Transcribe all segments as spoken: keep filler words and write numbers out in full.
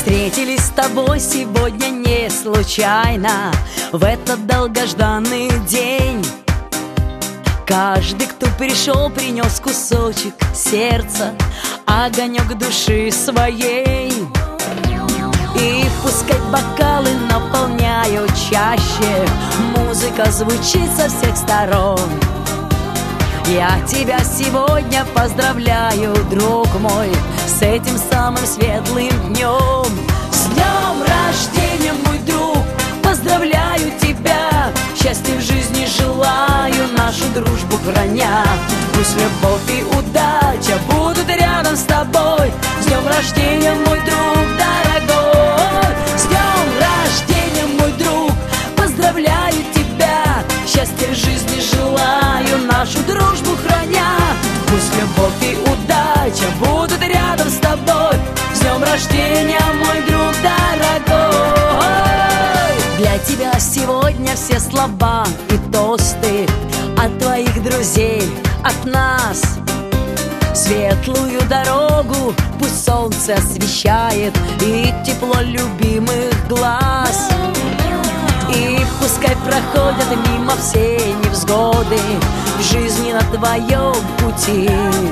Встретились с тобой сегодня не случайно, в этот долгожданный день. Каждый, кто пришел, принес кусочек сердца, огонек души своей. И пускай бокалы наполняют чаще, музыка звучит со всех сторон. Я тебя сегодня поздравляю, друг мой, с этим самым светлым днем. С днем рождения, мой друг, поздравляю тебя, счастья в жизни желаю, нашу дружбу храня. Пусть любовь и удача будут рядом с тобой. С днем рождения, мой друг дорогой. С днем рождения, мой друг, поздравляю тебя, счастья в жизни желаю, нашу дружбу храня. Пусть любовь и удача будут рядом с тобой. С днем рождения, мой друг дорогой. Для тебя сегодня все слова и тосты от твоих друзей, от нас. Светлую дорогу пусть солнце освещает и тепло любимых глаз. И пускай проходят мимо все невзгоды в жизни на твоем пути.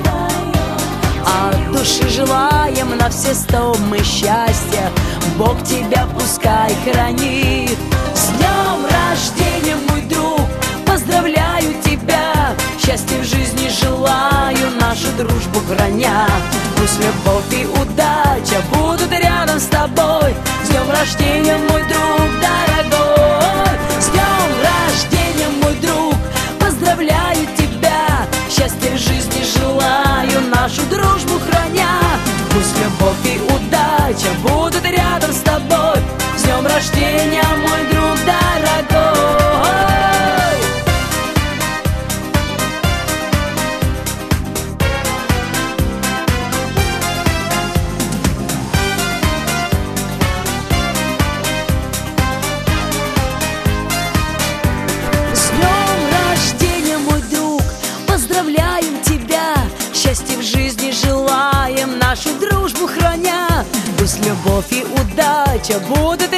От души желаем на все сто мы счастья, Бог тебя пускай хранит. С днем рождения, мой друг, поздравляю тебя, счастья в жизни желаю, нашу дружбу храня. Пусть любовь и удача будут рядом с тобой. С днем рождения, мой друг дорогой. С днем рождения, мой друг, поздравляю тебя, счастья в жизни желаю, нашу дружбу храня. Пусть любовь и удача будут рядом с тобой. С днем рождения, мой друг дорогой. Поздравляем тебя, счастья в жизни желаем, нашу дружбу храня. Пусть любовь и удача будут